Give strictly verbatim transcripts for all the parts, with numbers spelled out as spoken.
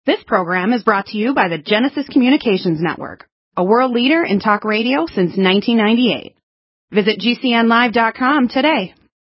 This program is brought to you by the Genesis Communications Network, a world leader in talk radio since nineteen ninety-eight. Visit G C N live dot com today.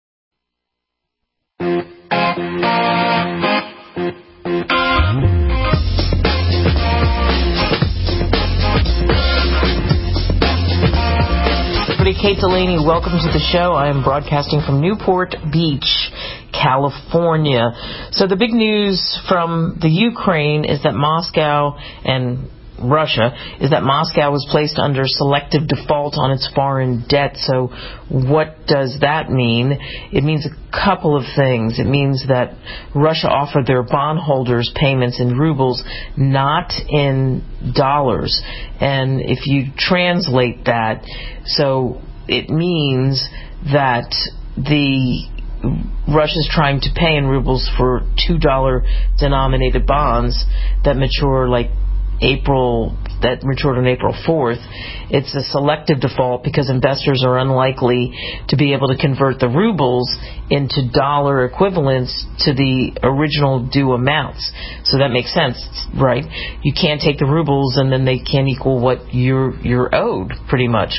Kate Delaney, welcome to the show. I am broadcasting from Newport Beach, California. So the big news from the Ukraine is that Moscow and Russia is that Moscow was placed under selective default on its foreign debt. So what does that mean? It means a couple of things. It means that Russia offered their bondholders payments in rubles, not in dollars. And if you translate that, so it means that the Russia's trying to pay in rubles for two dollar denominated bonds that mature like April, that matured on April fourth. It's a selective default because investors are unlikely to be able to convert the rubles into dollar equivalents to the original due amounts. So that makes sense, right? You can't take the rubles and then they can't equal what you're you're owed, pretty much.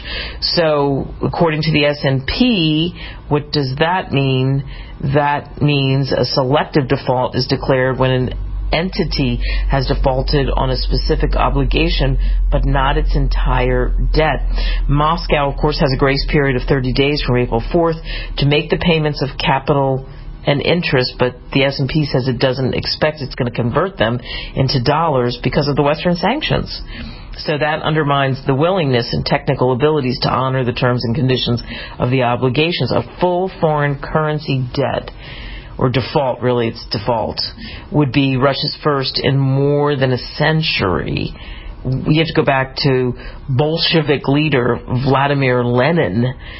So according to the S and P, what does that mean? That means a selective default is declared when an entity has defaulted on a specific obligation, but not its entire debt. Moscow, of course, has a grace period of thirty days from April fourth to make the payments of capital and interest, but the S and P says it doesn't expect it's going to convert them into dollars because of the Western sanctions. So that undermines the willingness and technical abilities to honor the terms and conditions of the obligations. A full foreign currency debt, or default, really, it's default, would be Russia's first in more than a century. We have to go back to Bolshevik leader Vladimir Lenin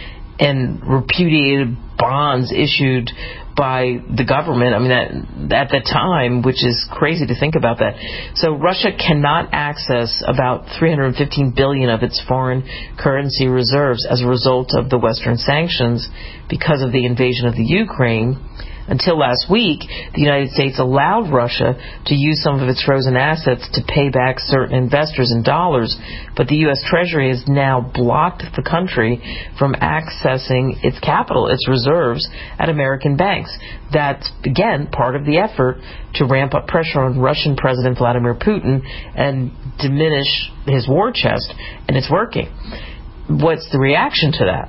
and repudiated bonds issued by the government. I mean, that, at the time, which is crazy to think about that. So Russia cannot access about three hundred fifteen billion dollars of its foreign currency reserves as a result of the Western sanctions because of the invasion of the Ukraine. Until last week, the United States allowed Russia to use some of its frozen assets to pay back certain investors in dollars, but the U S Treasury has now blocked the country from accessing its capital, its reserves, at American banks. That's, again, part of the effort to ramp up pressure on Russian President Vladimir Putin and diminish his war chest, and it's working. What's the reaction to that?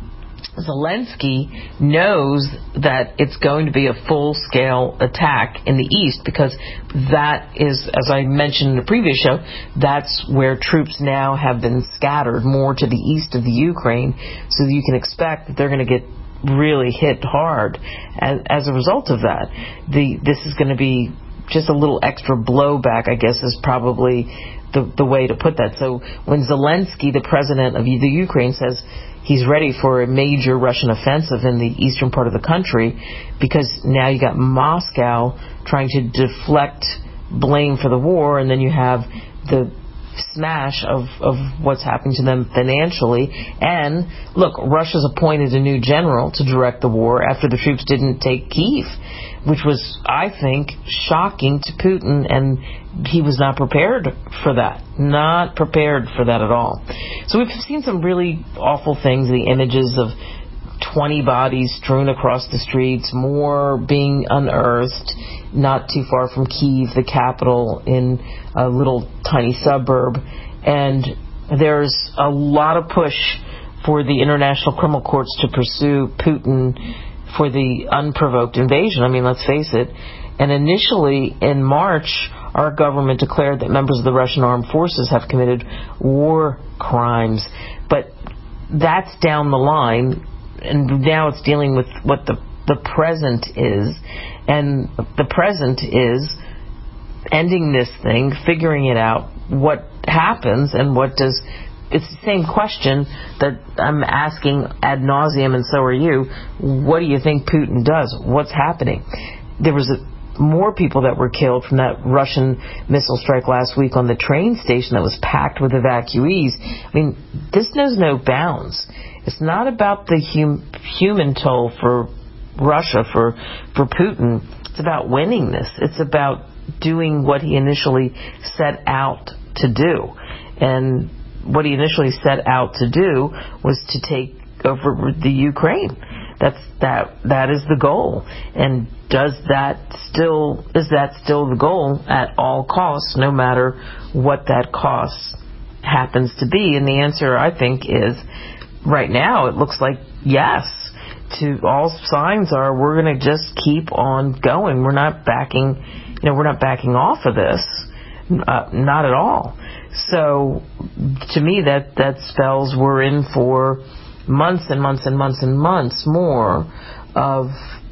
Zelensky knows that it's going to be a full-scale attack in the east because that is, as I mentioned in the previous show, that's where troops now have been scattered more to the east of the Ukraine, so you can expect that they're going to get really hit hard. As, as a result of that, the this is going to be just a little extra blowback, I guess, is probably the, the way to put that. So when Zelensky, the president of the Ukraine, says he's ready for a major Russian offensive in the eastern part of the country, because now you got Moscow trying to deflect blame for the war, and then you have the smash of, of what's happening to them financially. And look, Russia's appointed a new general to direct the war after the troops didn't take Kyiv, which was, I think, shocking to Putin, and he was not prepared for that. Not prepared for that at all. So we've seen some really awful things, the images of twenty bodies strewn across the streets, more being unearthed not too far from Kyiv, the capital, in a little tiny suburb. And there's a lot of push for the international criminal courts to pursue Putin for the unprovoked invasion. I mean, let's face it. And initially, in March, our government declared that members of the Russian armed forces have committed war crimes. But that's down the line, and now it's dealing with what the, the present is. And the present is ending this thing, figuring it out, what happens, and what does... It's the same question that I'm asking ad nauseum, and so are you. What do you think Putin does? What's happening? There was a, more people that were killed from that Russian missile strike last week on the train station that was packed with evacuees. I mean, this knows no bounds. It's not about the hum, human toll for Russia, for, for Putin. It's about winning this. It's about doing what he initially set out to do. And what he initially set out to do was to take over the Ukraine. That's that that is the goal. And does that still is that still the goal at all costs, no matter what that cost happens to be? And the answer, I think, is right now it looks like yes. To all signs are we're going to just keep on going. We're not backing, you know, we're not backing off of this, uh, not at all. So, to me, that that spells we're in for months and months and months and months more of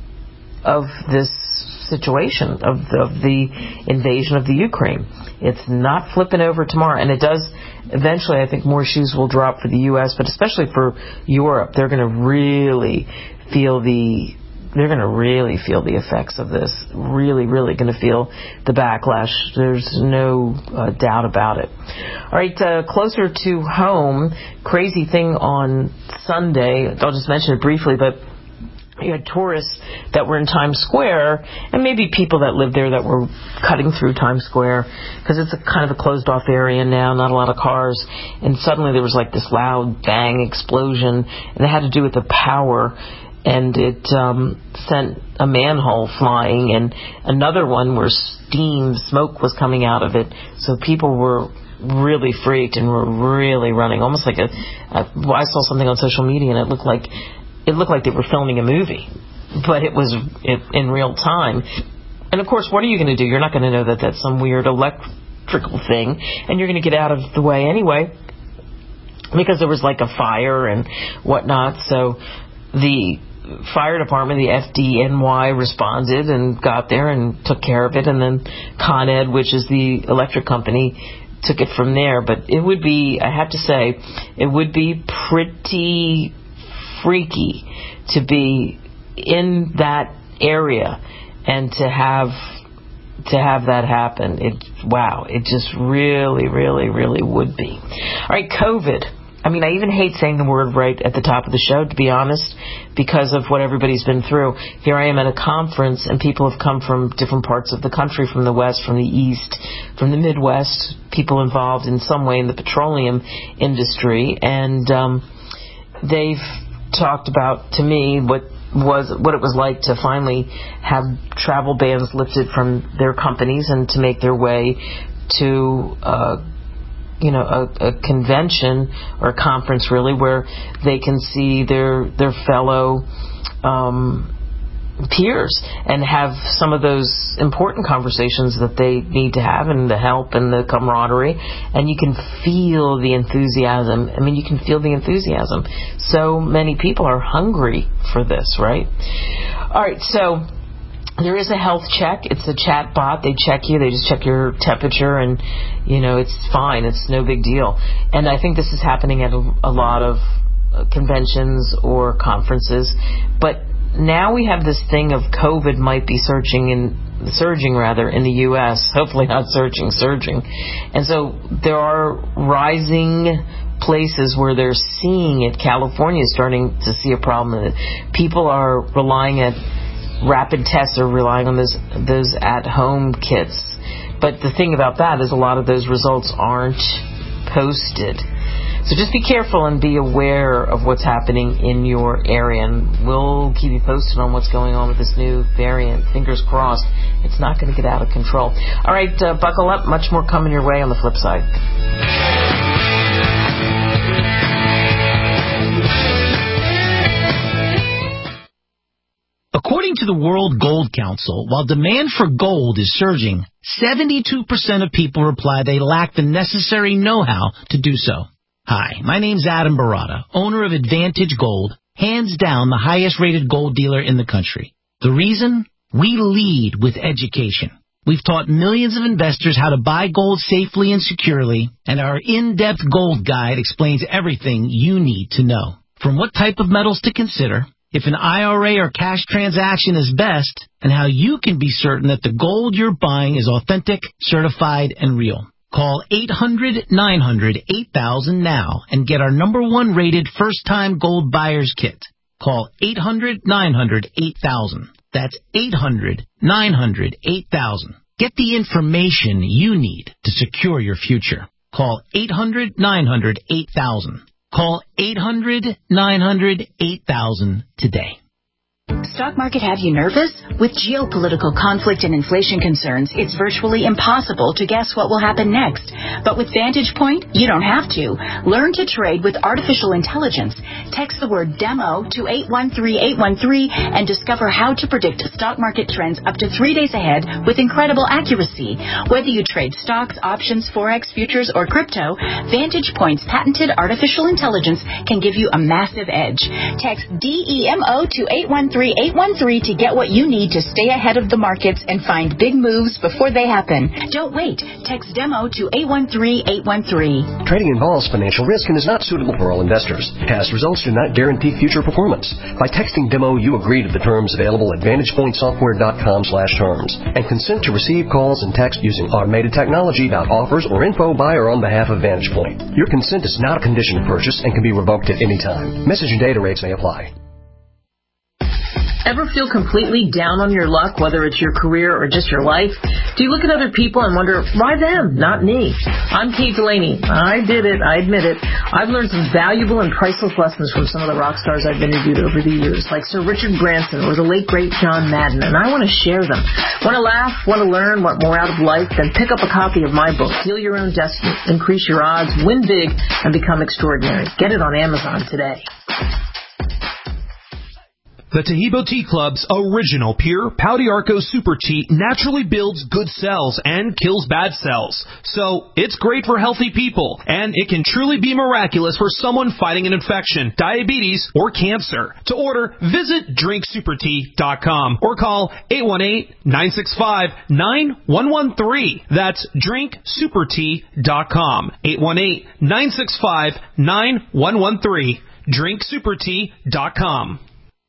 of this situation of the, of the invasion of the Ukraine. It's not flipping over tomorrow, and it does. Eventually, I think more shoes will drop for the U S, but especially for Europe, they're going to really feel the they're going to really feel the effects of this. Really, really going to feel the backlash. There's no uh, doubt about it. All right, uh, closer to home, crazy thing on Sunday. I'll just mention it briefly, but you had tourists that were in Times Square, and maybe people that lived there that were cutting through Times Square, because it's a kind of a closed-off area now, not a lot of cars, and suddenly there was like this loud bang explosion, and it had to do with the power, and it um, sent a manhole flying, and another one where steam, smoke was coming out of it, so people were really freaked and were really running, almost like a, a well, I saw something on social media, and it looked like It looked like they were filming a movie, but it was in real time. And, of course, what are you going to do? You're not going to know that that's some weird electrical thing, and you're going to get out of the way anyway because there was, like, a fire and whatnot. So the fire department, the F D N Y, responded and got there and took care of it, and then Con Ed, which is the electric company, took it from there. But it would be, I have to say, it would be pretty freaky to be in that area and to have to have that happen. It wow, it just really, really, really would be. All right, COVID. I mean, I even hate saying the word right at the top of the show, to be honest, because of what everybody's been through. Here I am at a conference, and people have come from different parts of the country, from the West, from the East, from the Midwest, people involved in some way in the petroleum industry, and um, they've talked about to me what was what it was like to finally have travel bans lifted from their companies and to make their way to uh, you know a, a convention or a conference really where they can see their their fellow um, peers and have some of those important conversations that they need to have, and the help and the camaraderie, and you can feel the enthusiasm. I mean, you can feel the enthusiasm. So many people are hungry for this, right? All right, so there is a health check. It's a chat bot. They check you. They just check your temperature, and, you know, it's fine. It's no big deal. And I think this is happening at a, a lot of conventions or conferences, but now we have this thing of COVID might be surging in surging rather in the U S Hopefully not surging, surging. And so there are rising places where they're seeing it. California is starting to see a problem with it. People are relying at rapid tests, or relying on those those at-home kits. But the thing about that is a lot of those results aren't posted. So just be careful and be aware of what's happening in your area, and we'll keep you posted on what's going on with this new variant. Fingers crossed it's not going to get out of control. All right, uh, buckle up. Much more coming your way on the flip side. According to the World Gold Council, while demand for gold is surging, seventy-two percent of people reply they lack the necessary know-how to do so. Hi, my name's Adam Barata, owner of Advantage Gold, hands down the highest-rated gold dealer in the country. The reason? We lead with education. We've taught millions of investors how to buy gold safely and securely, and our in-depth gold guide explains everything you need to know. From what type of metals to consider, if an I R A or cash transaction is best, and how you can be certain that the gold you're buying is authentic, certified, and real. Call eight hundred nine hundred eight thousand now and get our number one rated first-time gold buyer's kit. Call eight hundred nine hundred eight thousand. That's eight hundred nine hundred eight thousand. Get the information you need to secure your future. Call eight hundred nine hundred eight thousand. Call eight hundred nine hundred eight thousand today. Stock market have you nervous? With geopolitical conflict and inflation concerns, it's virtually impossible to guess what will happen next. But with Vantage Point, you don't have to. Learn to trade with artificial intelligence. Text the word DEMO to eight one three eight one three and discover how to predict stock market trends up to three days ahead with incredible accuracy. Whether you trade stocks, options, forex, futures, or crypto, Vantage Point's patented artificial intelligence can give you a massive edge. Text DEMO to eight one three eight one three to get what you need to stay ahead of the markets and find big moves before they happen. Don't wait. Text DEMO to eight one three eight one three. Trading involves financial risk and is not suitable for all investors. Past results do not guarantee future performance. By texting DEMO, you agree to the terms available at vantagepointsoftware.com slash terms and consent to receive calls and text using automated technology about offers or info by or on behalf of Vantage Point. Your consent is not a condition of purchase and can be revoked at any time. Message and data rates may apply. Ever feel completely down on your luck, whether it's your career or just your life? Do you look at other people and wonder, why them, not me? I'm Kate Delaney. I did it. I admit it. I've learned some valuable and priceless lessons from some of the rock stars I've interviewed over the years, like Sir Richard Branson or the late, great John Madden, and I want to share them. Want to laugh, want to learn, want more out of life? Then pick up a copy of my book, Heal Your Own Destiny, Increase Your Odds, Win Big, and Become Extraordinary. Get it on Amazon today. The Tahibo Tea Club's original pure Pau d'Arco Super Tea naturally builds good cells and kills bad cells. So it's great for healthy people, and it can truly be miraculous for someone fighting an infection, diabetes, or cancer. To order, visit drink super tea dot com or call eight one eight, nine six five, nine one one three. That's drink super tea dot com. eight one eight, nine six five, nine one one three. drink super tea dot com.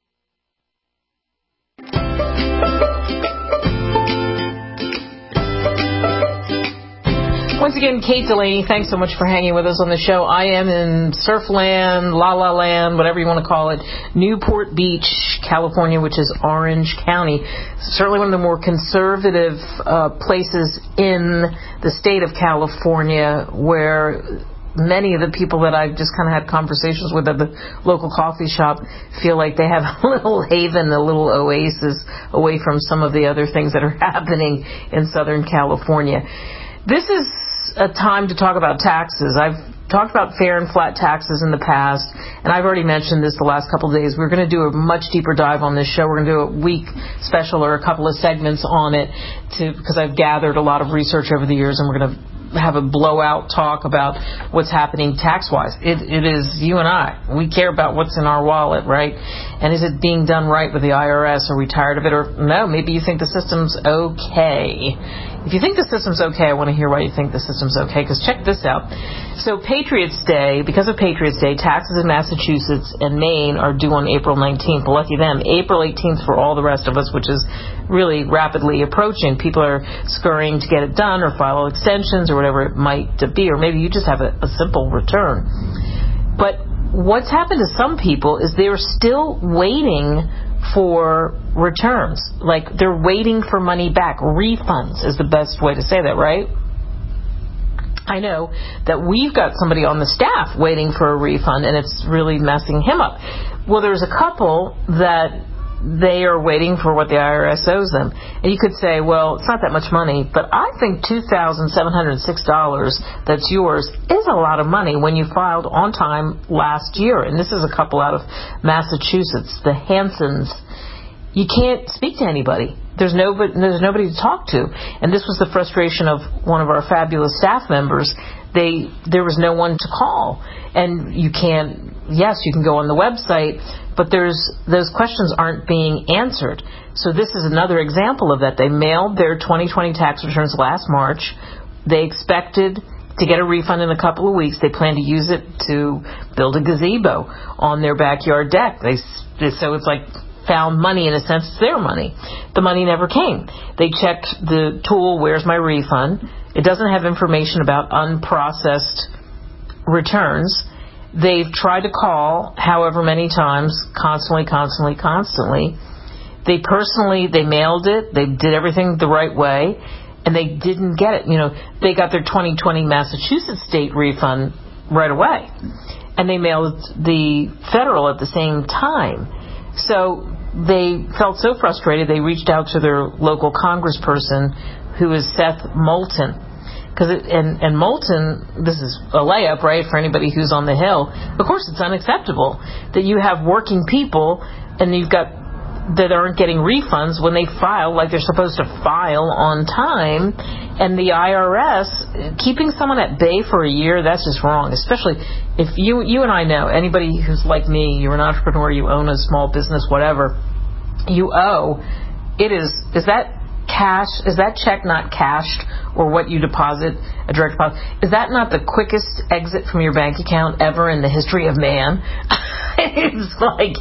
Once again, Kate Delaney, thanks so much for hanging with us on the show. I am in Surfland, La La Land, whatever you want to call it, Newport Beach, California, which is Orange County. Certainly one of the more conservative uh, places in the state of California, where many of the people that I've just kind of had conversations with at the local coffee shop feel like they have a little haven, a little oasis away from some of the other things that are happening in Southern California. This is a time to talk about taxes. I've talked about fair and flat taxes in the past, and I've already mentioned this the last couple of days. We're going to do a much deeper dive on this show. We're going to do a week special or a couple of segments on it to, because I've gathered a lot of research over the years, and we're going to have a blowout talk about what's happening tax-wise. It, it is you and I. We care about what's in our wallet, right? And is it being done right with the I R S? Are we tired of it? Or no, maybe you think the system's okay. If you think the system's okay, I want to hear why you think the system's okay, because check this out. So Patriots Day, because of Patriots Day, taxes in Massachusetts and Maine are due on April nineteenth. Lucky them. April eighteenth for all the rest of us, which is really rapidly approaching. People are scurrying to get it done or file extensions or whatever it might be, or maybe you just have a, a simple return. But what's happened to some people is they're still waiting for returns. Like, they're waiting for money back. Refunds is the best way to say that, right? I know that we've got somebody on the staff waiting for a refund, and it's really messing him up. Well, there's a couple that they are waiting for what the I R S owes them. And you could say, well, it's not that much money, but I think two thousand seven hundred six dollars that's yours is a lot of money when you filed on time last year. And this is a couple out of Massachusetts, the Hansons. You can't speak to anybody. There's nobody, there's nobody to talk to. And this was the frustration of one of our fabulous staff members. They, there was no one to call. And you can't, yes, you can go on the website, but there's, those questions aren't being answered. So this is another example of that. They mailed their twenty twenty tax returns last March. They expected to get a refund in a couple of weeks. They plan to use it to build a gazebo on their backyard deck. They, so it's like found money. In a sense, it's their money. The money never came. They checked the tool, where's my refund? It doesn't have information about unprocessed returns. They've tried to call however many times, constantly, constantly, constantly. They personally, they mailed it. They did everything the right way. and they didn't get it. You know, they got their twenty twenty Massachusetts state refund right away, and they mailed the federal at the same time. So they felt so frustrated, they reached out to their local congressperson, who is Seth Moulton. Cause it, and, and Moulton, this is a layup, right, for anybody who's on the Hill. Of course, it's unacceptable that you have working people and you've got that aren't getting refunds when they file like they're supposed to file on time, and the I R S keeping someone at bay for a year, that's just wrong. Especially if you you and I know, anybody who's like me, you're an entrepreneur, you own a small business, whatever, you owe, it is is that cash, is that check not cashed, or what you deposit, a direct deposit, is that not the quickest exit from your bank account ever in the history of man? It's like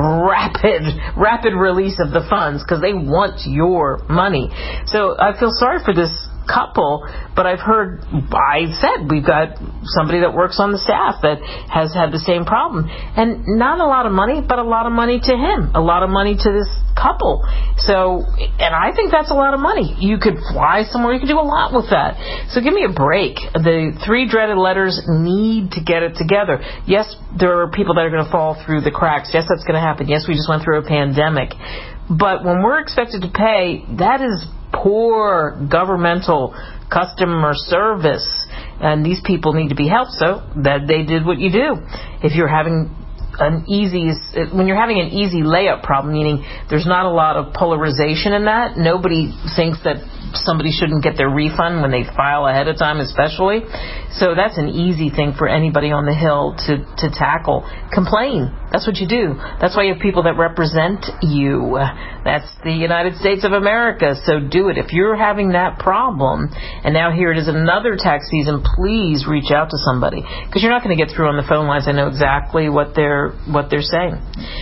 rapid, rapid release of the funds because they want your money. So I feel sorry for this couple, but I've heard, I said, we've got somebody that works on the staff that has had the same problem. And not a lot of money, but a lot of money to him, a lot of money to this couple. So, and I think that's a lot of money. You could fly somewhere, you could do a lot with that. So give me a break. The three dreaded letters need to get it together. Yes, there are people that are going to fall through the cracks. Yes, that's going to happen. Yes, we just went through a pandemic. But when we're expected to pay, that is poor governmental customer service, and these people need to be helped. So that they did what you do. If you're having an easy, when you're having an easy layup problem, meaning there's not a lot of polarization in that, nobody thinks that somebody shouldn't get their refund when they file ahead of time, especially. So that's an easy thing for anybody on the Hill to, to tackle. Complain. That's what you do. That's why you have people that represent you. That's the United States of America. So do it. If you're having that problem, and now here it is another tax season, please reach out to somebody, because you're not going to get through on the phone lines. I know exactly what they're what they're saying.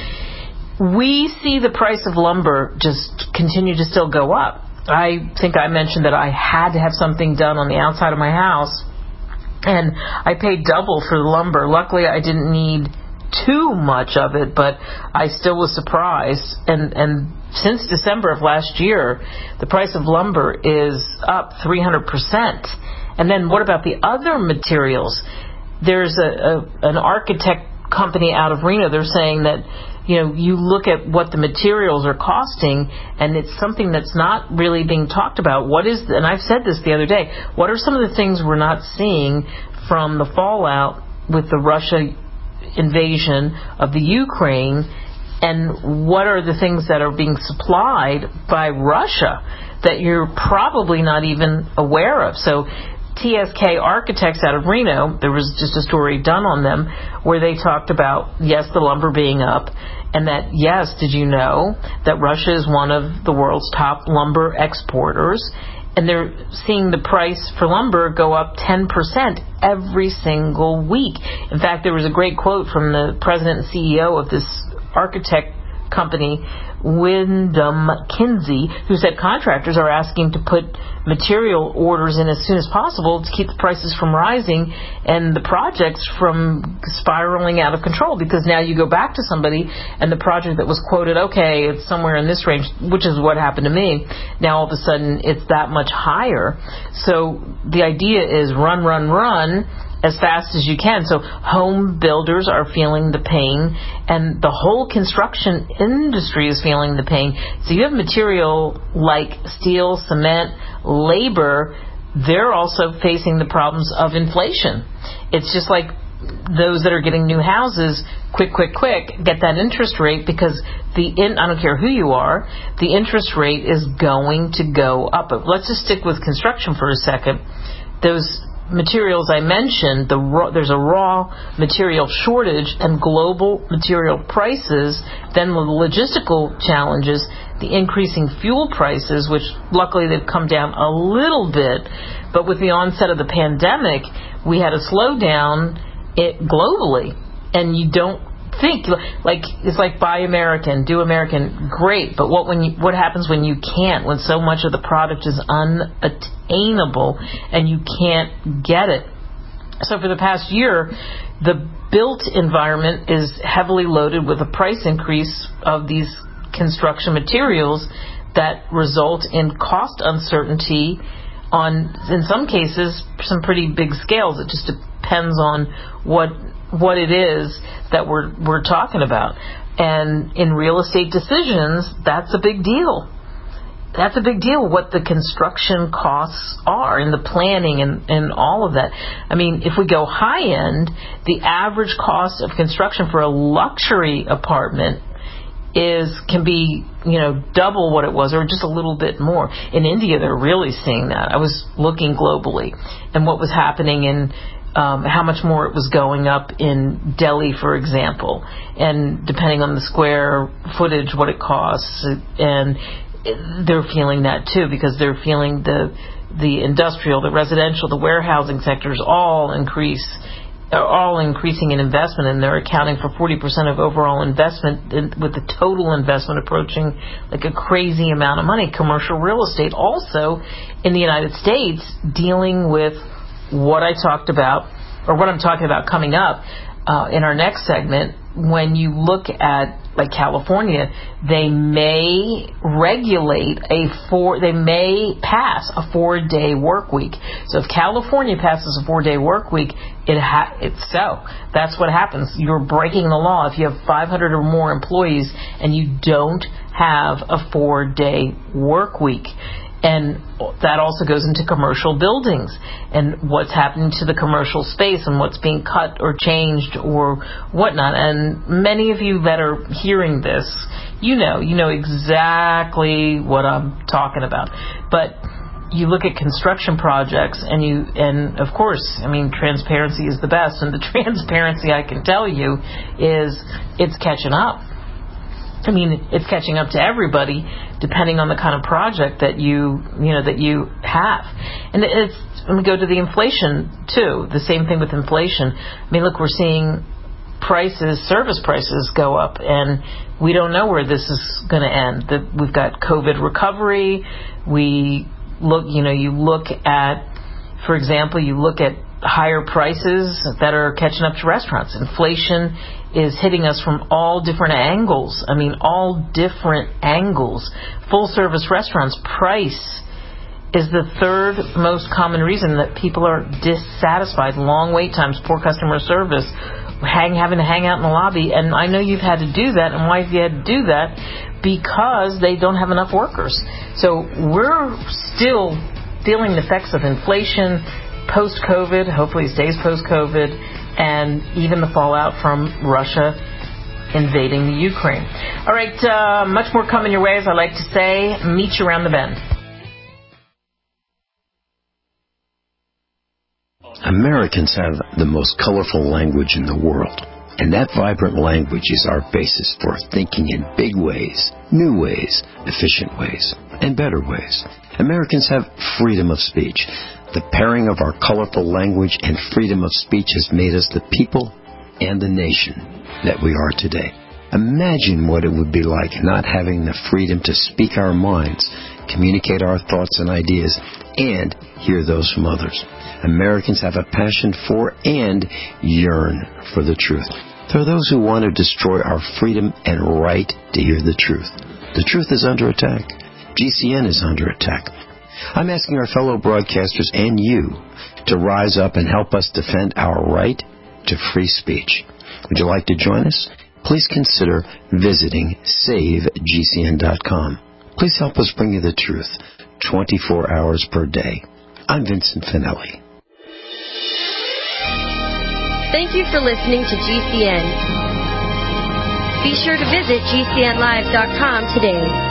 We see the price of lumber just continue to still go up. I think I mentioned that I had to have something done on the outside of my house, and I paid double for the lumber. Luckily, I didn't need too much of it, but I still was surprised. And, and since December of last year, the price of lumber is up three hundred percent. And then what about the other materials? There's a, a an architect company out of Reno. They're saying that, you know, you look at what the materials are costing, and it's something that's not really being talked about. What is, and I've said this the other day, what are some of the things we're not seeing from the fallout with the Russia invasion of the Ukraine, and what are the things that are being supplied by Russia that you're probably not even aware of? So T S K Architects out of Reno, there was just a story done on them where they talked about, yes, the lumber being up, and that, yes, did you know that Russia is one of the world's top lumber exporters, and they're seeing the price for lumber go up ten percent every single week. In fact, there was a great quote from the president and C E O of this architect company, Wyndham Kinsey, who said contractors are asking to put material orders in as soon as possible to keep the prices from rising and the projects from spiraling out of control, because now you go back to somebody and the project that was quoted, okay, it's somewhere in this range, which is what happened to me. Now all of a sudden it's that much higher. So the idea is run, run, run as fast as you can. So home builders are feeling the pain, and the whole construction industry is feeling the pain. So you have material like steel, cement, labor, they're also facing the problems of inflation. It's just like those that are getting new houses, quick, quick, quick, get that interest rate, because the in, I don't care who you are, the interest rate is going to go up. But let's just stick with construction for a second. Those materials I mentioned, the raw, there's a raw material shortage and global material prices, then the logistical challenges, the increasing fuel prices, which luckily they've come down a little bit, but with the onset of the pandemic, we had a slowdown it globally, and you don't think, like, it's like buy American, do American, great, but what when you, what happens when you can't, when so much of the product is unattainable and you can't get it? So for the past year, the built environment is heavily loaded with a price increase of these construction materials that result in cost uncertainty on, in some cases, some pretty big scales. It just depends on what what it is that we're we're talking about. And in real estate decisions, that's a big deal. That's a big deal, what the construction costs are and the planning and, and all of that. I mean, if we go high end, the average cost of construction for a luxury apartment is can be, you know, double what it was or just a little bit more. In India, they're really seeing that. I was looking globally and what was happening in um, how much more it was going up in Delhi, for example, and depending on the square footage, what it costs, and they're feeling that too, because they're feeling the the industrial, the residential, the warehousing sectors all increase, are all increasing in investment, and they're accounting for forty percent of overall investment, in, with the total investment approaching like a crazy amount of money. Commercial real estate also in the United States dealing with what I talked about, or what I'm talking about coming up uh, in our next segment. When you look at like California, they may regulate a four, they may pass a four-day work week. So if California passes a four-day work week, it ha- it's so. That's what happens. You're breaking the law if you have five hundred or more employees and you don't have a four-day work week. And that also goes into commercial buildings and what's happening to the commercial space and what's being cut or changed or whatnot. And many of you that are hearing this, you know, you know exactly what I'm talking about. But you look at construction projects and you, and of course, I mean, transparency is the best. And the transparency, I can tell you, is it's catching up. I mean, it's catching up to everybody, depending on the kind of project that you, you know, that you have. And it's, when we go to the inflation too, the same thing with inflation. I mean, look, we're seeing prices, service prices go up, and we don't know where this is going to end. That we've got COVID recovery. We look, you know, you look at, for example, you look at higher prices that are catching up to restaurants. Inflation is hitting us from all different angles. I mean, all different angles. Full-service restaurants, price is the third most common reason that people are dissatisfied. Long wait times, poor customer service, hang, having to hang out in the lobby. And I know you've had to do that. And why have you had to do that? Because they don't have enough workers. So we're still feeling the effects of inflation, post-COVID, hopefully it stays post-COVID, and even the fallout from Russia invading the Ukraine. All right, uh, much more coming your way, as I like to say. Meet you around the bend. Americans have the most colorful language in the world, and that vibrant language is our basis for thinking in big ways, new ways, efficient ways, and better ways. Americans have freedom of speech. The pairing of our colorful language and freedom of speech has made us the people and the nation that we are today. Imagine what it would be like not having the freedom to speak our minds, communicate our thoughts and ideas, and hear those from others. Americans have a passion for and yearn for the truth. There are those who want to destroy our freedom and right to hear the truth. The truth is under attack. G C N is under attack. I'm asking our fellow broadcasters and you to rise up and help us defend our right to free speech. Would you like to join us? Please consider visiting save G C N dot com. Please help us bring you the truth twenty-four hours per day. I'm Vincent Finelli. Thank you for listening to G C N. Be sure to visit G C N live dot com today.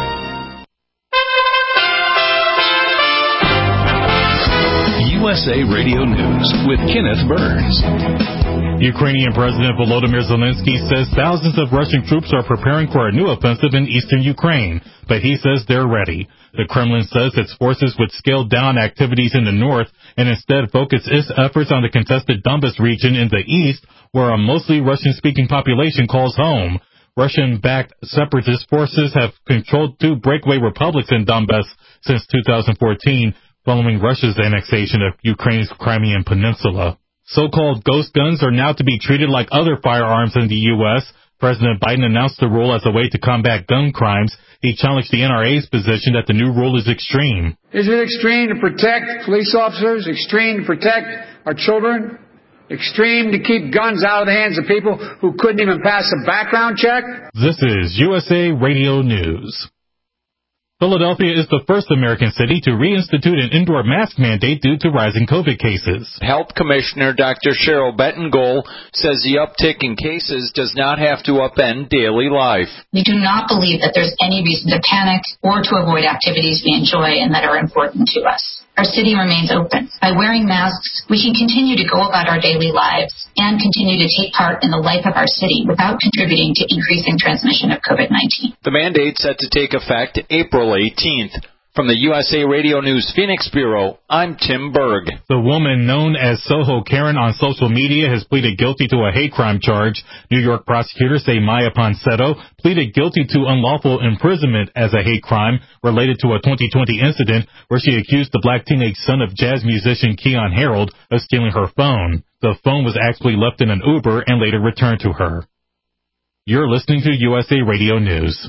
U S A Radio News with Kenneth Burns. Ukrainian President Volodymyr Zelensky says thousands of Russian troops are preparing for a new offensive in eastern Ukraine, but he says they're ready. The Kremlin says its forces would scale down activities in the north and instead focus its efforts on the contested Donbas region in the east, where a mostly Russian-speaking population calls home. Russian-backed separatist forces have controlled two breakaway republics in Donbas since two thousand fourteen, following Russia's annexation of Ukraine's Crimean Peninsula. So-called ghost guns are now to be treated like other firearms in the U S President Biden announced the rule as a way to combat gun crimes. He challenged the N R A's position that the new rule is extreme. Is it extreme to protect police officers? Extreme to protect our children? Extreme to keep guns out of the hands of people who couldn't even pass a background check? This is U S A Radio News. Philadelphia is the first American city to reinstitute an indoor mask mandate due to rising COVID cases. Health Commissioner Doctor Cheryl Bettengol says the uptick in cases does not have to upend daily life. We do not believe that there's any reason to panic or to avoid activities we enjoy and that are important to us. Our city remains open. By wearing masks, we can continue to go about our daily lives and continue to take part in the life of our city without contributing to increasing transmission of COVID nineteen. The mandate set to take effect April eighteenth. From the U S A Radio News Phoenix Bureau, I'm Tim Berg. The woman known as Soho Karen on social media has pleaded guilty to a hate crime charge. New York prosecutors say Maya Ponsetto pleaded guilty to unlawful imprisonment as a hate crime related to a twenty twenty incident where she accused the black teenage son of jazz musician Keon Harold of stealing her phone. The phone was actually left in an Uber and later returned to her. You're listening to U S A Radio News.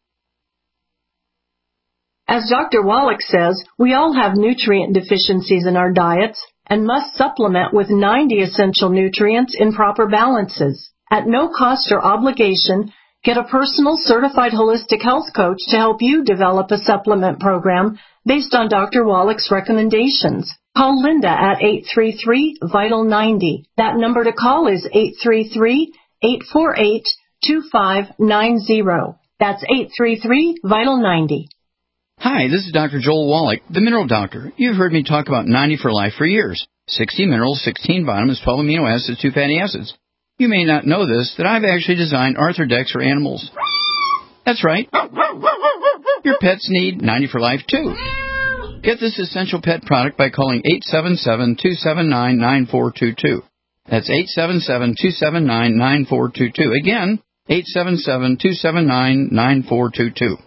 As Doctor Wallach says, we all have nutrient deficiencies in our diets and must supplement with ninety essential nutrients in proper balances. At no cost or obligation, get a personal certified holistic health coach to help you develop a supplement program based on Doctor Wallach's recommendations. Call Linda at eight three three, vital ninety. That number to call is eight three three, eight four eight, two five nine zero. That's eight three three, vital ninety. Hi, this is Doctor Joel Wallach, the Mineral Doctor. You've heard me talk about ninety for Life for years. sixty minerals, sixteen vitamins, twelve amino acids, two fatty acids. You may not know this, that I've actually designed Arthrodex for animals. That's right. Your pets need ninety for Life, too. Get this essential pet product by calling eight seven seven, two seven nine, nine four two two. That's eight seven seven, two seven nine, nine four two two. Again, eight seven seven, two seven nine, nine four two two.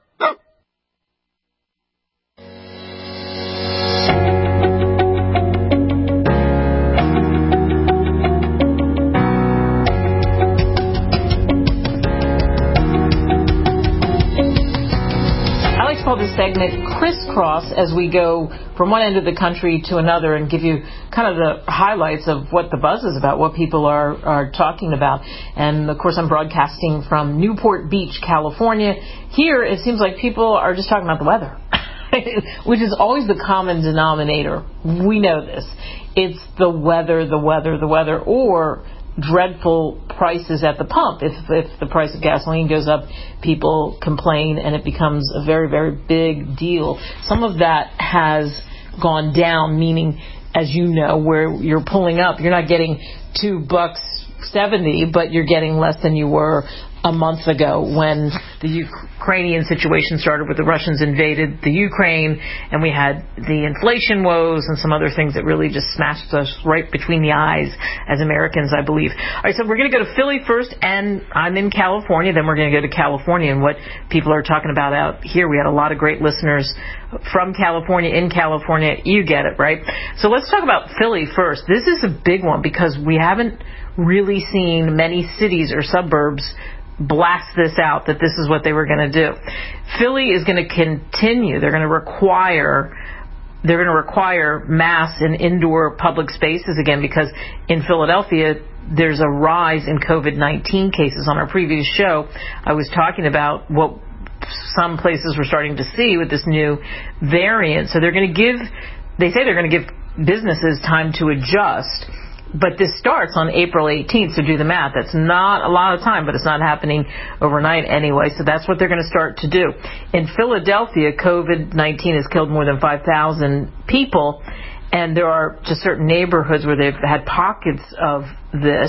Call this segment Crisscross as we go from one end of the country to another and give you kind of the highlights of what the buzz is about, what people are, are talking about. And, of course, I'm broadcasting from Newport Beach, California. Here, it seems like people are just talking about the weather, which is always the common denominator. We know this. It's the weather, the weather, the weather, or dreadful prices at the pump. If if the price of gasoline goes up, people complain and it becomes a very, very big deal. Some of that has gone down, meaning, as you know, where you're pulling up, you're not getting two bucks seventy, but you're getting less than you were a month ago when the Ukrainian situation started, with the Russians invaded the Ukraine, and we had the inflation woes and some other things that really just smashed us right between the eyes as Americans, I believe. All right, so we're going to go to Philly first, and I'm in California. Then we're going to go to California and what people are talking about out here. We had a lot of great listeners from California, in California. You get it, right? So let's talk about Philly first. This is a big one because we haven't really seen many cities or suburbs blast this out that this is what they were going to do. Philly is going to continue. They're going to require they're going to require masks in indoor public spaces again, because in Philadelphia there's a rise in COVID nineteen cases. On our previous show, I was talking about what some places were starting to see with this new variant. So they're going to give, they say they're going to give businesses time to adjust. But this starts on April eighteenth, so do the math. That's not a lot of time, but it's not happening overnight anyway, so that's what they're going to start to do. In Philadelphia, COVID nineteen has killed more than five thousand people, and there are just certain neighborhoods where they've had pockets of this.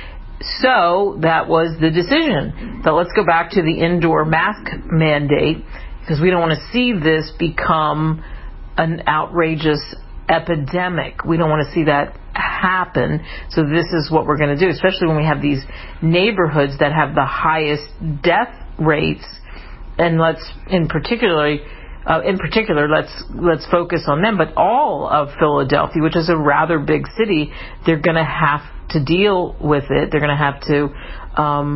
So that was the decision. So let's go back to the indoor mask mandate, because we don't want to see this become an outrageous epidemic. We don't want to see that happen. So this is what we're going to do, especially when we have these neighborhoods that have the highest death rates. And let's, in particularly, uh, in particular, let's let's focus on them. But all of Philadelphia, which is a rather big city, they're going to have to deal with it. They're going to have to um,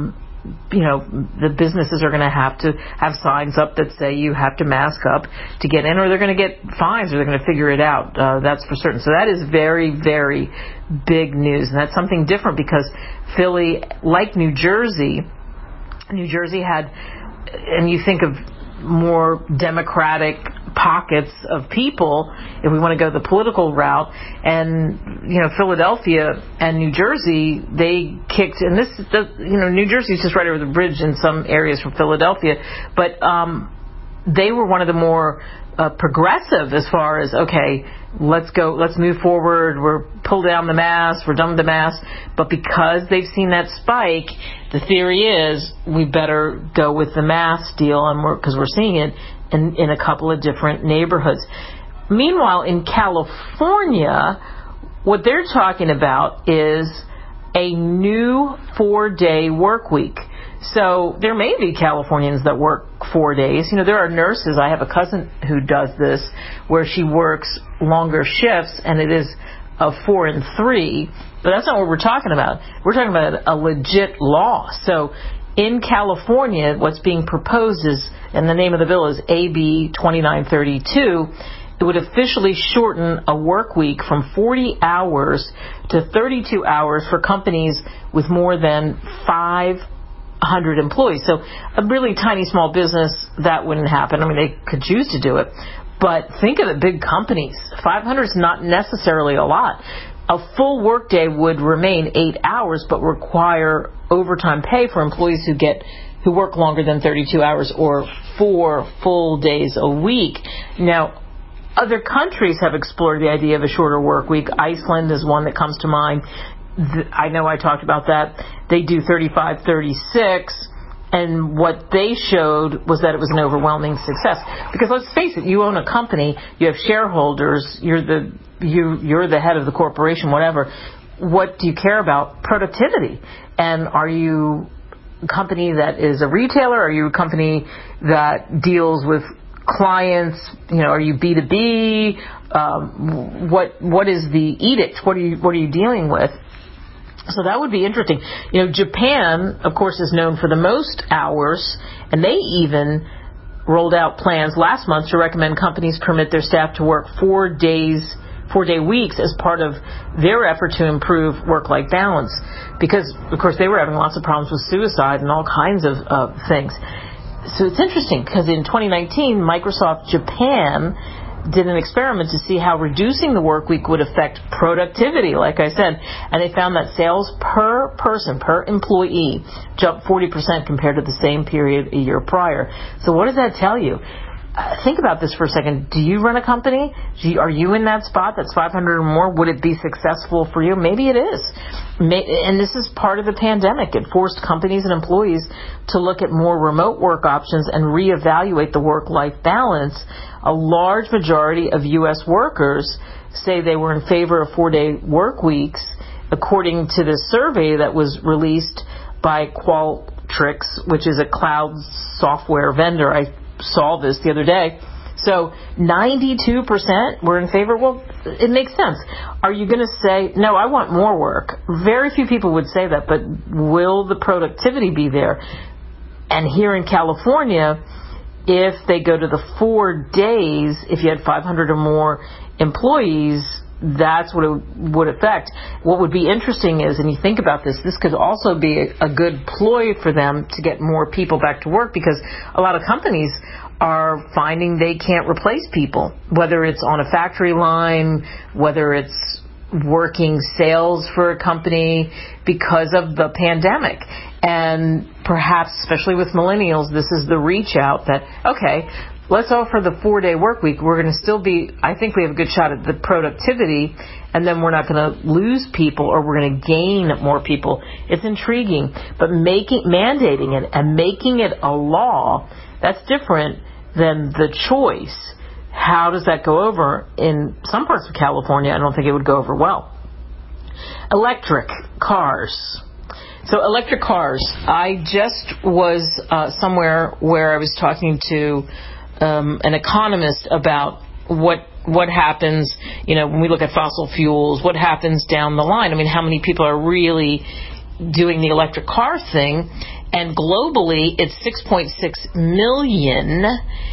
you know, the businesses are going to have to have signs up that say you have to mask up to get in, or they're going to get fines, or they're going to figure it out. Uh, that's for certain. So that is very, very big news, and that's something different because Philly, like New Jersey, New Jersey had, and you think of more democratic pockets of people, if we want to go the political route, and you know, Philadelphia and New Jersey, they kicked, and this, you know, New Jersey is just right over the bridge in some areas from Philadelphia, but um, they were one of the more uh, progressive as far as, okay, let's go, let's move forward, we're pull down the mask, we're done with the mask, but because they've seen that spike, the theory is we better go with the mask deal, and we're, because we're seeing it in, in a couple of different neighborhoods. Meanwhile, in California, what they're talking about is a new four-day work week. So there may be Californians that work four days. You know, there are nurses. I have a cousin who does this, where she works longer shifts, and it is a four and three. But that's not what we're talking about. We're talking about a legit law. So in California, what's being proposed is, and the name of the bill is A B twenty-nine thirty-two, it would officially shorten a work week from forty hours to thirty-two hours for companies with more than five hundred employees. So a really tiny small business, that wouldn't happen. I mean, they could choose to do it. But think of the big companies. five hundred is not necessarily a lot. A full workday would remain eight hours, but require overtime pay for employees who get who work longer than thirty-two hours or four full days a week. Now, other countries have explored the idea of a shorter work week. Iceland is one that comes to mind. I know I talked about that. They do thirty-five thirty-six, and what they showed was that it was an overwhelming success. Because let's face it, you own a company, you have shareholders, you're the you you're the head of the corporation, whatever. What do you care about? Productivity. And are you a company that is a retailer? Are you a company that deals with clients? You know, are you B two B? Um, what what is the edict? What are you what are you dealing with? So that would be interesting. You know, Japan, of course, is known for the most hours, and they even rolled out plans last month to recommend companies permit their staff to work four days, four-day weeks as part of their effort to improve work-life balance. Because, of course, they were having lots of problems with suicide and all kinds of uh, things. So it's interesting because in twenty nineteen, Microsoft Japan did an experiment to see how reducing the work week would affect productivity, like I said, and they found that sales per person, per employee, jumped forty percent compared to the same period a year prior. So what does that tell you? Uh, think about this for a second. Do you run a company? Do you, are you in that spot that's five hundred or more? Would it be successful for you? Maybe it is. May, and this is part of the pandemic. It forced companies and employees to look at more remote work options and reevaluate the work-life balance. A large majority of U S workers say they were in favor of four-day work weeks, according to the survey that was released by Qualtrics, which is a cloud software vendor. I saw this the other day. So ninety-two percent were in favor. Well, it makes sense. Are you going to say, no, I want more work? Very few people would say that, but will the productivity be there? And here in California, if they go to the four days, if you had five hundred or more employees, that's what it would affect. What would be interesting is, and you think about this, this could also be a, a good ploy for them to get more people back to work, because a lot of companies are finding they can't replace people, whether it's on a factory line, whether it's working sales for a company, because of the pandemic. And perhaps, especially with millennials, this is the reach out that, okay, let's offer the four-day work week. We're going to still be, I think we have a good shot at the productivity, and then we're not going to lose people, or we're going to gain more people. It's intriguing. But making, mandating it and making it a law, that's different than the choice. How does that go over? In some parts of California, I don't think it would go over well. Electric cars. So electric cars. I just was uh, somewhere where I was talking to um, an economist about what what happens, you know, when we look at fossil fuels, what happens down the line. I mean, how many people are really doing the electric car thing? And globally, it's six point six million.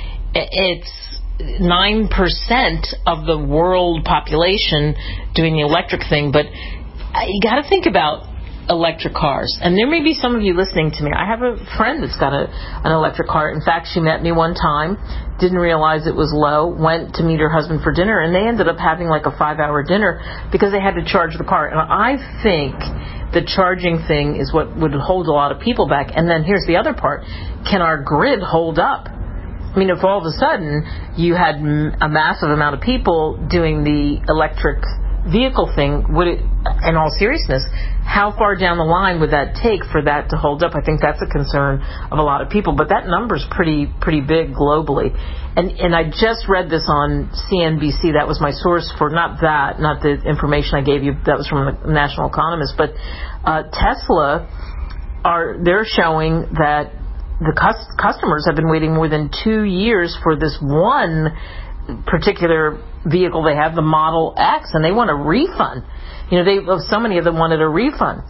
It's nine percent of the world population doing the electric thing. But you got to think about electric cars. And there may be some of you listening to me. I have a friend that's got a, an electric car. In fact, she met me one time, didn't realize it was low, went to meet her husband for dinner, and they ended up having like a five-hour dinner because they had to charge the car. And I think the charging thing is what would hold a lot of people back. And then here's the other part. Can our grid hold up? I mean, if all of a sudden you had a massive amount of people doing the electric vehicle thing, would it, in all seriousness, how far down the line would that take for that to hold up? I think that's a concern of a lot of people, but that number's pretty pretty big globally. And and I just read this on C N B C. That was my source for not that, not the information I gave you. That was from the National Economist. But uh, Tesla are they're showing that the cus- customers have been waiting more than two years for this one particular vehicle they have, the Model X, and they want a refund. You know, they so many of them wanted a refund,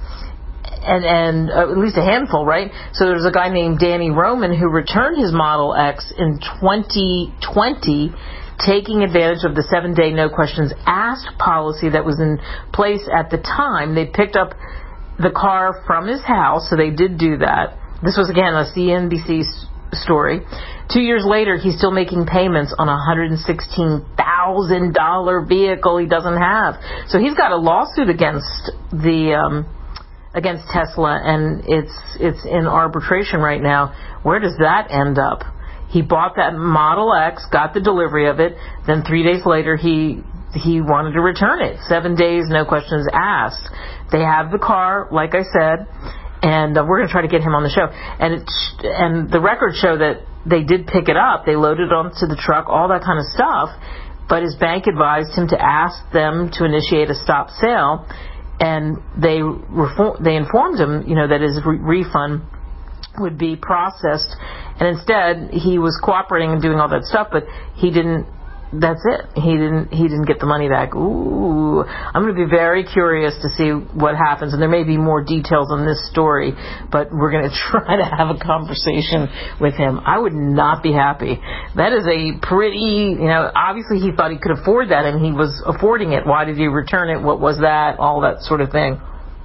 and and uh, at least a handful, right? So there's a guy named Danny Roman who returned his Model X in twenty twenty, taking advantage of the seven-day no questions asked policy that was in place at the time. They picked up the car from his house, so they did do that. This was again a C N B C story. Two years later, he's still making payments on a one hundred sixteen thousand dollars vehicle he doesn't have. So he's got a lawsuit against the um, against Tesla, and it's it's in arbitration right now. Where does that end up? He bought that Model X, got the delivery of it, then three days later he he wanted to return it. Seven days, no questions asked. They have the car, like I said, and uh, we're going to try to get him on the show. And it sh- and the records show that they did pick it up. They loaded it onto the truck, all that kind of stuff. But his bank advised him to ask them to initiate a stop sale, and they reform- they informed him, you know, that his re- refund would be processed. And instead, he was cooperating and doing all that stuff, but he didn't. That's it. He didn't. He didn't get the money back. Ooh, I'm going to be very curious to see what happens, and there may be more details on this story. But we're going to try to have a conversation with him. I would not be happy. That is a pretty, you know. Obviously, he thought he could afford that, and he was affording it. Why did he return it? What was that? All that sort of thing.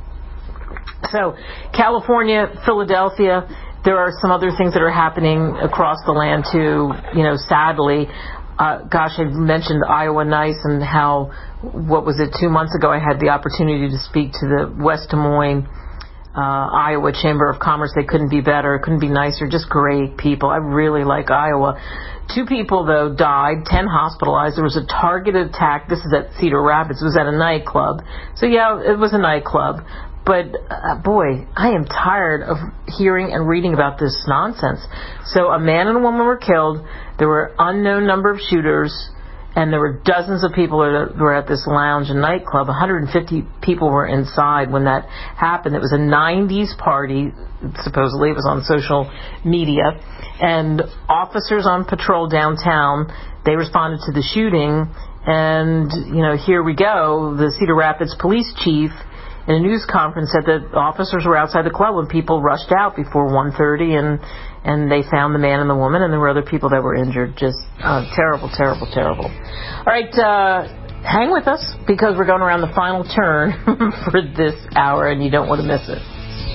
So, California, Philadelphia. There are some other things that are happening across the land too. You know, sadly. Uh, gosh, I mentioned Iowa Nice and how, what was it, two months ago I had the opportunity to speak to the West Des Moines, uh, Iowa Chamber of Commerce. They couldn't be better, couldn't be nicer, just great people. I really like Iowa. Two people, though, died, ten hospitalized. There was a targeted attack. This is at Cedar Rapids. It was at a nightclub. So, yeah, it was a nightclub. But, uh, boy, I am tired of hearing and reading about this nonsense. So a man and a woman were killed. There were unknown number of shooters, and there were dozens of people that were at this lounge and nightclub. one hundred fifty people were inside when that happened. It was a nineties party, supposedly. It was on social media. And officers on patrol downtown, they responded to the shooting. And, you know, here we go. The Cedar Rapids police chief, in a news conference, said that officers were outside the club when people rushed out before one thirty, and and they found the man and the woman, and there were other people that were injured. Just uh, terrible, terrible, terrible. All right, uh, hang with us, because we're going around the final turn for this hour, and you don't want to miss it.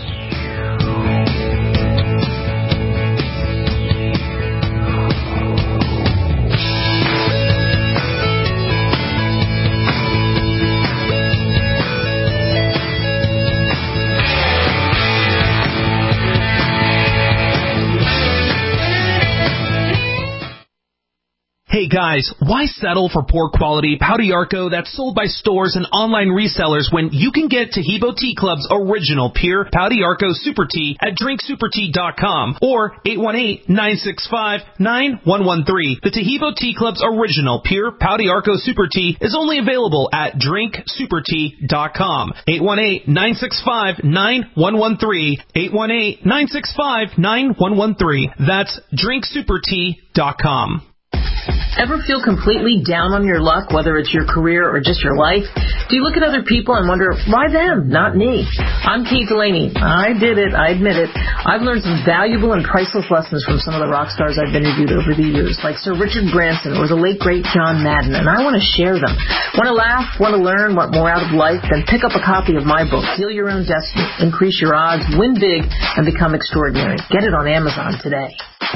Hey guys, why settle for poor quality Pau d'Arco that's sold by stores and online resellers when you can get Taheebo Tea Club's original pure Pau d'Arco Super Tea at drink super tea dot com or eight one eight, nine six five, nine one one three. The Taheebo Tea Club's original pure Pau d'Arco Super Tea is only available at drink super tea dot com. eight one eight, nine six five, nine one one three. eight one eight, nine six five, nine one one three. That's drink super tea dot com. Ever feel completely down on your luck, whether it's your career or just your life? Do you look at other people and wonder, why them, not me? I'm Kate Delaney. I did it. I admit it. I've learned some valuable and priceless lessons from some of the rock stars I've interviewed over the years, like Sir Richard Branson or the late, great John Madden, and I want to share them. Want to laugh, want to learn, want more out of life? Then pick up a copy of my book, Heal Your Own Destiny, Increase Your Odds, Win Big, and Become Extraordinary. Get it on Amazon today.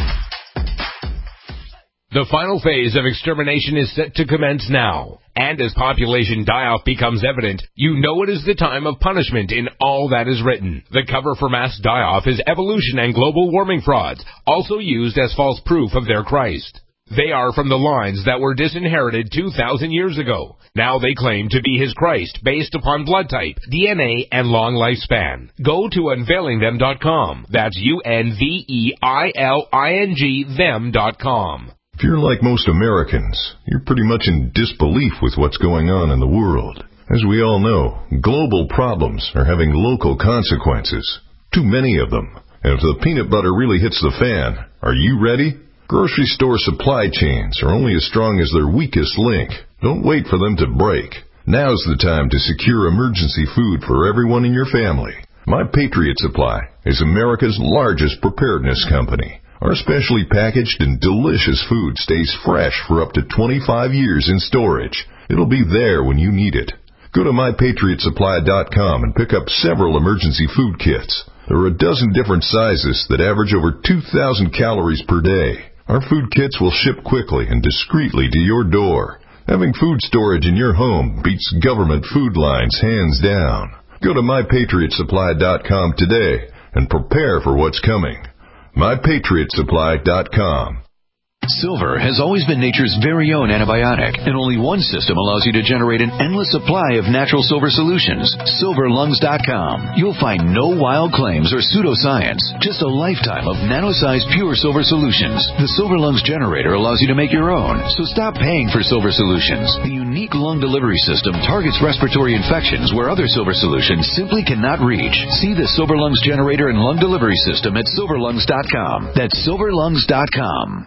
The final phase of extermination is set to commence now. And as population die-off becomes evident, you know it is the time of punishment in all that is written. The cover for mass die-off is evolution and global warming frauds, also used as false proof of their Christ. They are from the lines that were disinherited two thousand years ago. Now they claim to be his Christ based upon blood type, D N A, and long lifespan. Go to unveiling them dot com. That's U N V E I L I N G them dot com. If you're like most Americans, you're pretty much in disbelief with what's going on in the world. As we all know, global problems are having local consequences. Too many of them. And if the peanut butter really hits the fan, are you ready? Grocery store supply chains are only as strong as their weakest link. Don't wait for them to break. Now's the time to secure emergency food for everyone in your family. My Patriot Supply is America's largest preparedness company. Our specially packaged and delicious food stays fresh for up to twenty-five years in storage. It'll be there when you need it. Go to my patriot supply dot com and pick up several emergency food kits. There are a dozen different sizes that average over two thousand calories per day. Our food kits will ship quickly and discreetly to your door. Having food storage in your home beats government food lines hands down. Go to my patriot supply dot com today and prepare for what's coming. my patriot supply dot com. Silver has always been nature's very own antibiotic, and only one system allows you to generate an endless supply of natural silver solutions. silver lungs dot com. You'll find no wild claims or pseudoscience, just a lifetime of nano-sized pure silver solutions. The Silver Lungs generator allows you to make your own, so stop paying for silver solutions. The unique lung delivery system targets respiratory infections where other silver solutions simply cannot reach. See the Silver Lungs generator and lung delivery system at silver lungs dot com. That's silver lungs dot com.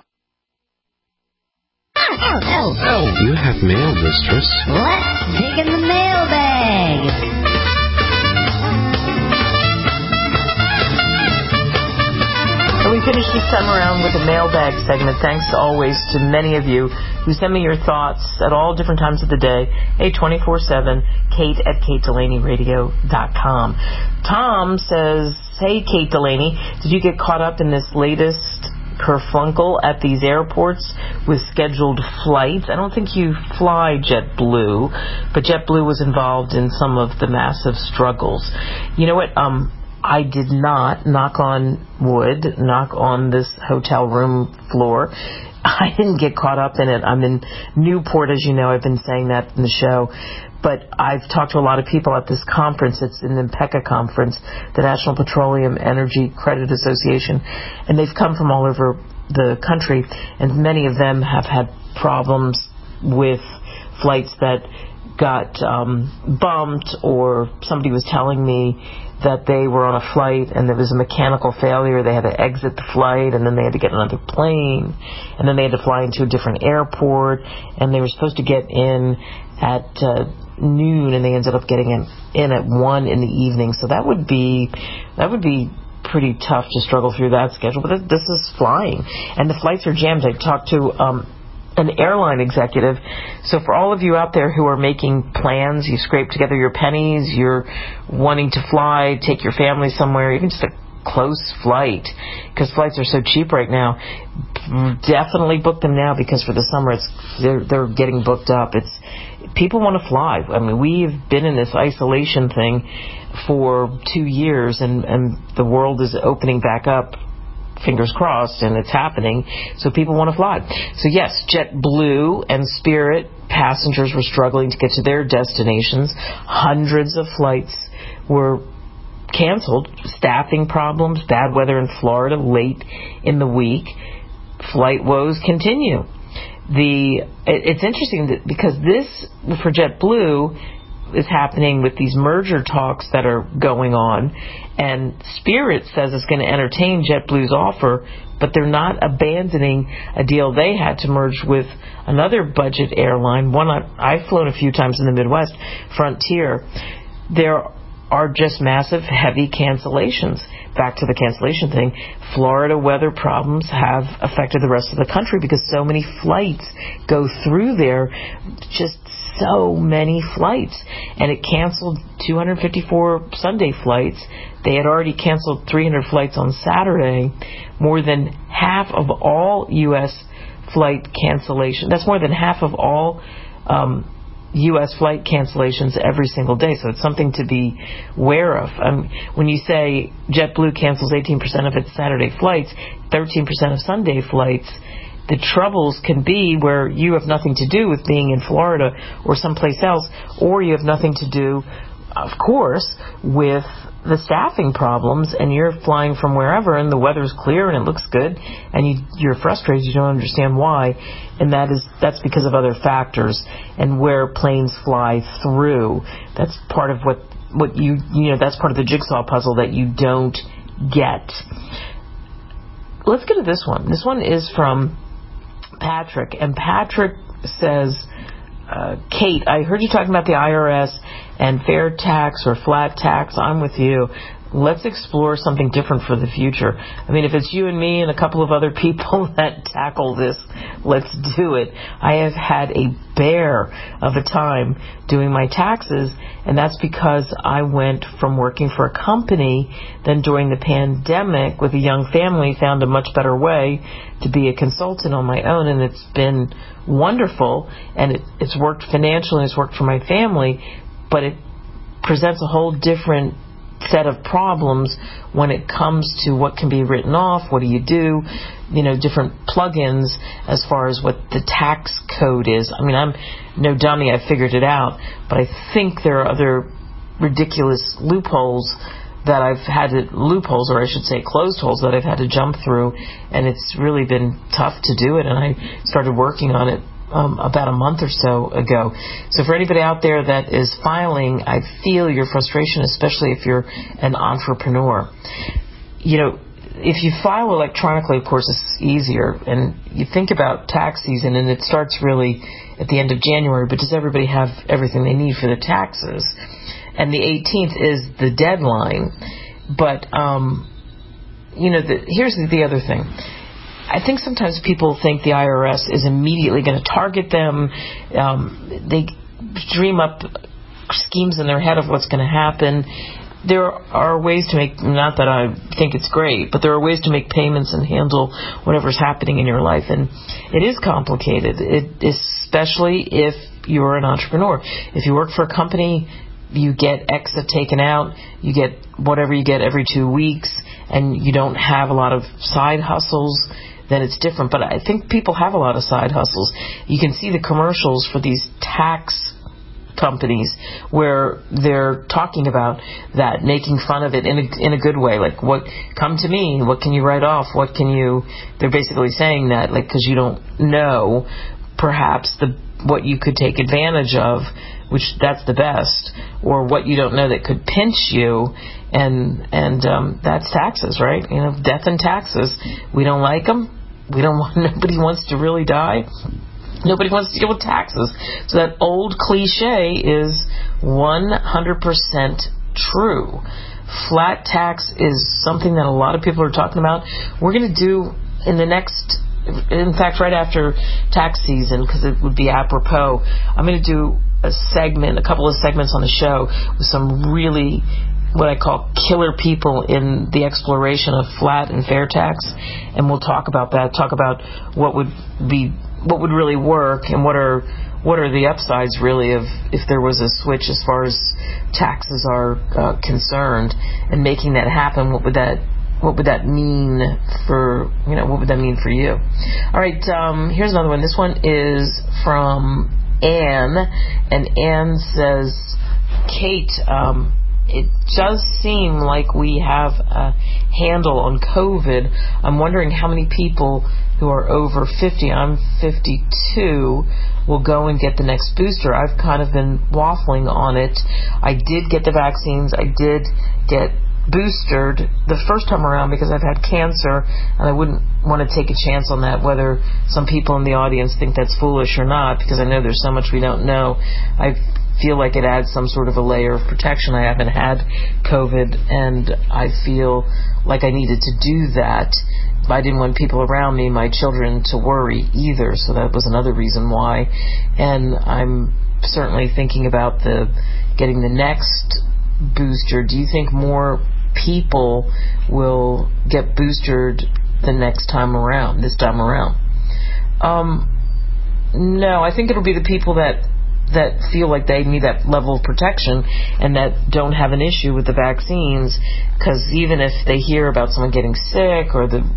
Oh, oh, oh. You have mail, mistress. Let's dig in the mailbag. And we finish this time around with a mailbag segment. Thanks always to many of you who send me your thoughts at all different times of the day. Hey, twenty-four seven, Kate at Kate Delaney Radio dot com. Tom says, hey, Kate Delaney, did you get caught up in this latest kerfuffle at these airports with scheduled flights? I don't think you fly JetBlue, but JetBlue was involved in some of the massive struggles. You know what? Um, I did not, knock on wood, knock on this hotel room floor. I didn't get caught up in it. I'm in Newport, as you know. I've been saying that in the show. But I've talked to a lot of people at this conference. It's an IMPECA conference, the National Petroleum Energy Credit Association. And they've come from all over the country. And many of them have had problems with flights that got um, bumped, or somebody was telling me that they were on a flight and there was a mechanical failure. They had to exit the flight, and then they had to get another plane, and then they had to fly into a different airport, and they were supposed to get in at uh, noon, and they ended up getting in, in at one in the evening. So that would be that would be pretty tough to struggle through that schedule. But this is flying, and the flights are jammed. I talked to um, an airline executive. So for all of you out there who are making plans, you scrape together your pennies, you're wanting to fly, take your family somewhere, even just a close flight, because flights are so cheap right now, definitely book them now, because for the summer it's they're, they're getting booked up. It's people want to fly. I mean, we've been in this isolation thing for two years, and, and the world is opening back up. Fingers crossed, and it's happening, so people want to fly. So yes, JetBlue and Spirit passengers were struggling to get to their destinations. Hundreds of flights were canceled. Staffing problems, bad weather in Florida late in the week. Flight woes continue. The it, it's interesting that because this, for JetBlue, is happening with these merger talks that are going on, and Spirit says it's going to entertain JetBlue's offer, but they're not abandoning a deal they had to merge with another budget airline, one I've flown a few times in the Midwest, Frontier. There are just massive, heavy cancellations. Back to the cancellation thing, Florida weather problems have affected the rest of the country because so many flights go through there, just so many flights. And it canceled two hundred fifty-four Sunday flights. They had already canceled three hundred flights on Saturday. More than half of all U S flight cancellation. That's more than half of all um, U S flight cancellations every single day, so it's something to be aware of. Um, when you say JetBlue cancels eighteen percent of its Saturday flights, thirteen percent of Sunday flights, the troubles can be where you have nothing to do with being in Florida or someplace else, or you have nothing to do, of course, with the staffing problems, and you're flying from wherever and the weather's clear and it looks good and you, you're frustrated, you don't understand why, and that is that's because of other factors and where planes fly through. That's part of what what you you know that's part of the jigsaw puzzle that you don't get. Let's get to this one. This one is from Patrick, and Patrick says, Uh, Kate, I heard you talking about the I R S and fair tax or flat tax. I'm with you. Let's explore something different for the future. I mean, if it's you and me and a couple of other people that tackle this, let's do it. I have had a bear of a time doing my taxes, and that's because I went from working for a company, then during the pandemic with a young family, found a much better way to be a consultant on my own, and it's been wonderful, and it, it's worked financially, it's worked for my family, but it presents a whole different set of problems when it comes to what can be written off, what do you do, you know, different plugins as far as what the tax code is. I mean, I'm no dummy, I figured it out, but I think there are other ridiculous loopholes that I've had to, loopholes, or I should say closed holes that I've had to jump through, and it's really been tough to do it, and I started working on it Um, about a month or so ago. So for anybody out there that is filing, I feel your frustration, especially if you're an entrepreneur. You know, if you file electronically, of course, it's easier. And you think about tax season, and it starts really at the end of January, but does everybody have everything they need for the taxes? And the eighteenth is the deadline. But, um, you know, the, here's the, the other thing. I think sometimes people think the I R S is immediately going to target them. Um, they dream up schemes in their head of what's going to happen. There are ways to make, not that I think it's great, but there are ways to make payments and handle whatever's happening in your life. And it is complicated, it, especially if you're an entrepreneur. If you work for a company, you get exit taken out, you get whatever you get every two weeks, and you don't have a lot of side hustles, then it's different. But I think people have a lot of side hustles. You can see the commercials for these tax companies where they're talking about that, making fun of it in a, in a good way. Like, what, come to me, what can you write off? What can you, they're basically saying that, like, because you don't know perhaps the what you could take advantage of, which that's the best, or what you don't know that could pinch you, and and um, that's taxes, right? You know, death and taxes. We don't like them. We don't want, nobody wants to really die. Nobody wants to deal with taxes. So that old cliche is one hundred percent true. Flat tax is something that a lot of people are talking about. We're going to do in the next, in fact, right after tax season, because it would be apropos, I'm going to do a segment, a couple of segments on the show with some really what I call killer people in the exploration of flat and fair tax, and we'll talk about that, talk about what would be, what would really work, and what are what are the upsides really of if there was a switch as far as taxes are uh, concerned, and making that happen. What would that what would that mean for, you know, what would that mean for you? All right, um, here's another one. This one is from Anne, and Anne says, Kate, um, it does seem like we have a handle on COVID. I'm wondering how many people who are over fifty, I'm fifty-two, will go and get the next booster. I've kind of been waffling on it. I did get the vaccines. I did get boosted the first time around because I've had cancer, and I wouldn't want to take a chance on that, whether some people in the audience think that's foolish or not, because I know there's so much we don't know. I feel like it adds some sort of a layer of protection. I haven't had COVID, and I feel like I needed to do that. I didn't want people around me, my children, to worry either, so that was another reason why. And I'm certainly thinking about the getting the next booster. Do you think more people will get boosted the next time around, this time around? Um, no, I think it'll be the people that that feel like they need that level of protection and that don't have an issue with the vaccines, because even if they hear about someone getting sick or the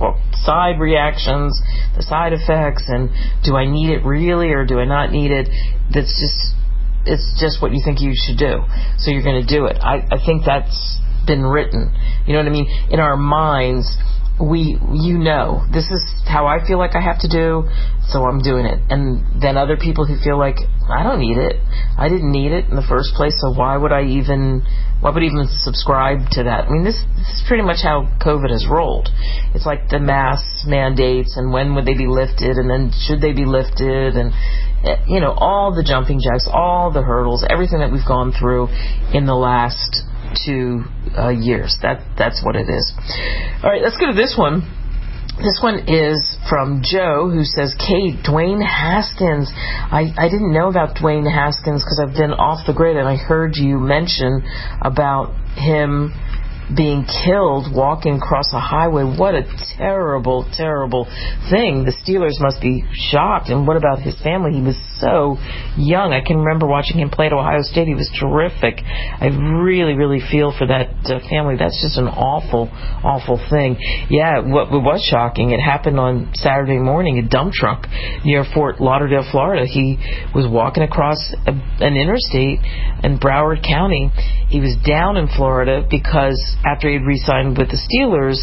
side reactions, the side effects, and do I need it really or do I not need it, that's just, it's just what you think you should do, so you're going to do it. I, I think that's been written. You know what I mean? In our minds, we, you know, this is how I feel like I have to do, so I'm doing it. And then other people who feel like, I don't need it. I didn't need it in the first place, so why would I even, why would I even subscribe to that? I mean, this, this is pretty much how COVID has rolled. It's like the mask mandates, and when would they be lifted, and then should they be lifted, and, you know, all the jumping jacks, all the hurdles, everything that we've gone through in the last two uh, years. That that's what it is. All right, let's go to this one. This one is from Joe, who says, Kate, Dwayne Haskins. I, I didn't know about Dwayne Haskins because I've been off the grid, and I heard you mention about him being killed walking across a highway. What a terrible, terrible thing. The Steelers must be shocked. And what about his family? He was so young. I can remember watching him play at Ohio State. He was terrific. I really, really feel for that uh, family. That's just an awful, awful thing. Yeah, what, what was shocking, it happened on Saturday morning, a dump truck near Fort Lauderdale, Florida. He was walking across a, an interstate in Broward County. He was down in Florida because after he had re-signed with the Steelers,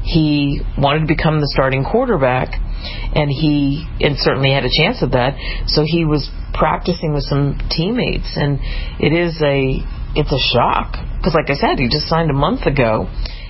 he wanted to become the starting quarterback, and he and certainly had a chance at that. So he was practicing with some teammates, and it is a it's a shock because, like I said, he just signed a month ago.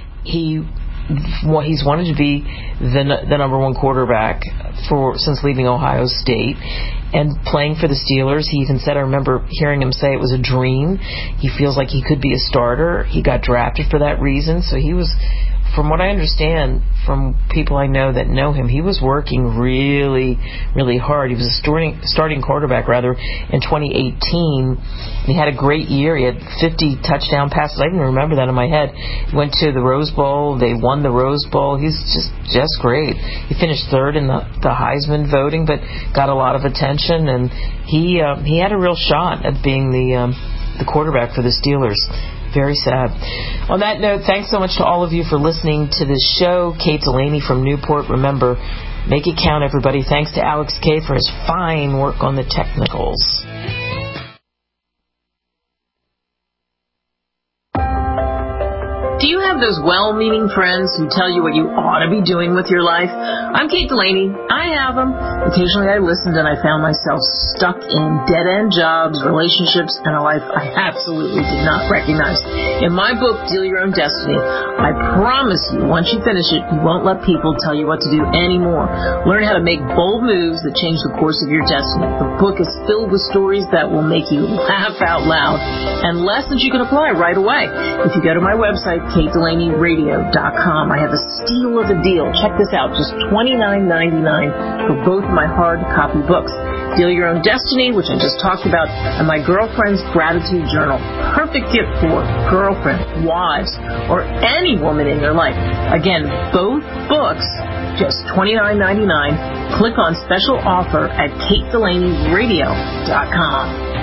He well, he's wanted to be the the number one quarterback for since leaving Ohio State and playing for the Steelers. He even said, I remember hearing him say it was a dream. He feels like he could be a starter. He got drafted for that reason. So he was, from what I understand from people I know that know him, he was working really, really hard. He was a starting, starting quarterback, rather, in twenty eighteen. And he had a great year. He had fifty touchdown passes. I can remember that in my head. He went to the Rose Bowl. They won the Rose Bowl. He's just, just great. He finished third in the, the Heisman voting, but got a lot of attention. And he uh, he had a real shot at being the um, the quarterback for the Steelers. Very sad. On that note, thanks so much to all of you for listening to this show. Kate Delaney from Newport. Remember, make it count, everybody. Thanks to Alex K for his fine work on the technicals. Do you have those well-meaning friends who tell you what you ought to be doing with your life? I'm Kate Delaney. I have them. Occasionally I listened and I found myself stuck in dead-end jobs, relationships, and a life I absolutely did not recognize. In my book, Deal Your Own Destiny, I promise you, once you finish it, you won't let people tell you what to do anymore. Learn how to make bold moves that change the course of your destiny. The book is filled with stories that will make you laugh out loud and lessons you can apply right away. If you go to my website, Kate Delaney Radio dot com. I have a steal of a deal. Check this out, just twenty-nine ninety-nine for both my hard copy books. Deal Your Own Destiny, which I just talked about, and my Girlfriend's Gratitude Journal. Perfect gift for girlfriends, wives, or any woman in your life. Again, both books, just twenty-nine ninety-nine. Click on special offer at Kate Delaney Radio dot com.